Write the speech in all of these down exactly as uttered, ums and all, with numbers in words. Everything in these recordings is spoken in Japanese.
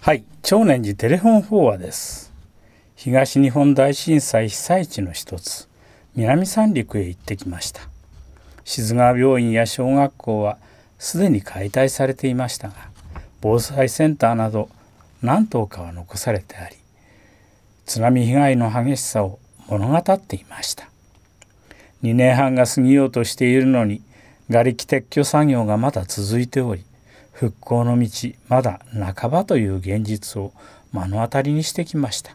はい、長年寺テレフォン法話です。東日本大震災被災地の一つ、南三陸へ行ってきました。志津川病院や小学校はすでに解体されていましたが、防災センターなど何棟かは残されてあり、津波被害の激しさを物語っていました。にねんはんが過ぎようとしているのに、瓦礫撤去作業がまだ続いており、復興の道まだ半ばという現実を目の当たりにしてきました。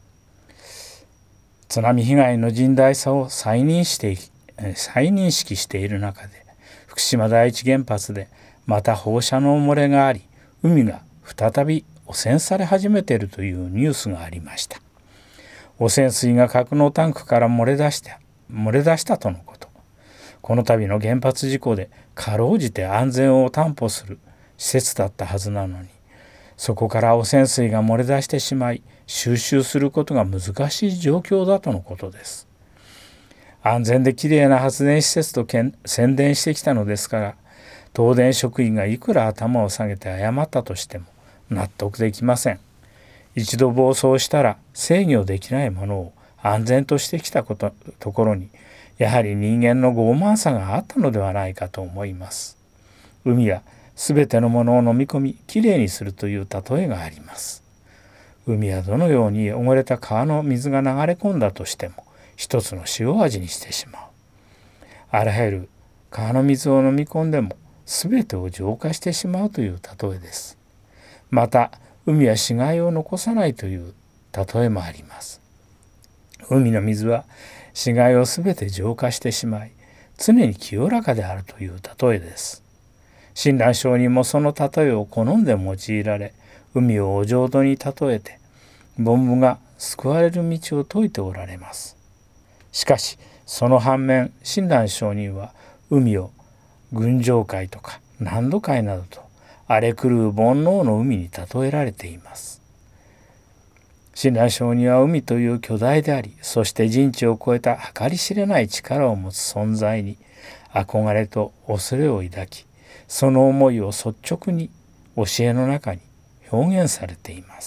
津波被害の甚大さを再認して再認識している中で、福島第一原発でまた放射能漏れがあり、海が再び汚染され始めているというニュースがありました。汚染水が格納タンクから漏れ出した漏れ出したとのこと。この度の原発事故でかろうじて安全を担保する施設だったはずなのに、そこから汚染水が漏れ出してしまい、収集することが難しい状況だとのことです。安全できれいな発電施設と宣伝してきたのですから、東電職員がいくら頭を下げて謝ったとしても納得できません。一度暴走したら制御できないものを安全としてきたこと、ところに、やはり人間の傲慢さがあったのではないかと思います。海はすべてのものを飲み込み、きれいにするという例えがあります。海はどのように汚れた川の水が流れ込んだとしても、一つの塩味にしてしまう。あらゆる川の水を飲み込んでも、すべてを浄化してしまうという例えです。また、海は死骸を残さないという例えもあります。海の水は死骸をすべて浄化してしまい、常に清らかであるという例えです。親鸞上人もその例えを好んで用いられ、海をお浄土に例えて、凡夫が救われる道を説いておられます。しかし、その反面、親鸞上人は海を群青海とか南土海などと荒れ狂う煩悩の海に例えられています。親鸞上人は海という巨大であり、そして人知を超えた計り知れない力を持つ存在に憧れと恐れを抱き、その思いを率直に教えの中に表現されています。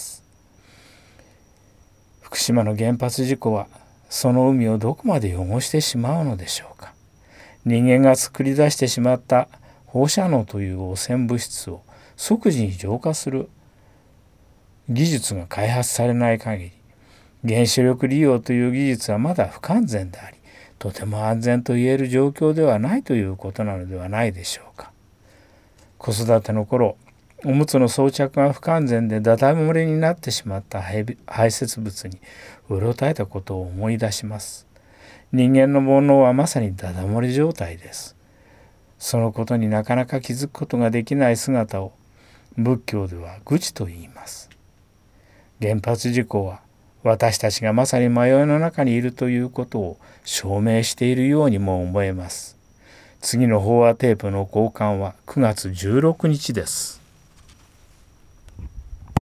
福島の原発事故はその海をどこまで汚してしまうのでしょうか。人間が作り出してしまった放射能という汚染物質を即時に浄化する技術が開発されない限り、原子力利用という技術はまだ不完全であり、とても安全と言える状況ではないということなのではないでしょうか。子育ての頃、おむつの装着が不完全でダダ漏れになってしまった排泄物にうろたえたことを思い出します。人間の煩悩はまさにダダ漏れ状態です。そのことになかなか気づくことができない姿を仏教では愚痴と言います。原発事故は私たちがまさに迷いの中にいるということを証明しているようにも思えます。次の法話テープの交換はくがつじゅうろくにちです。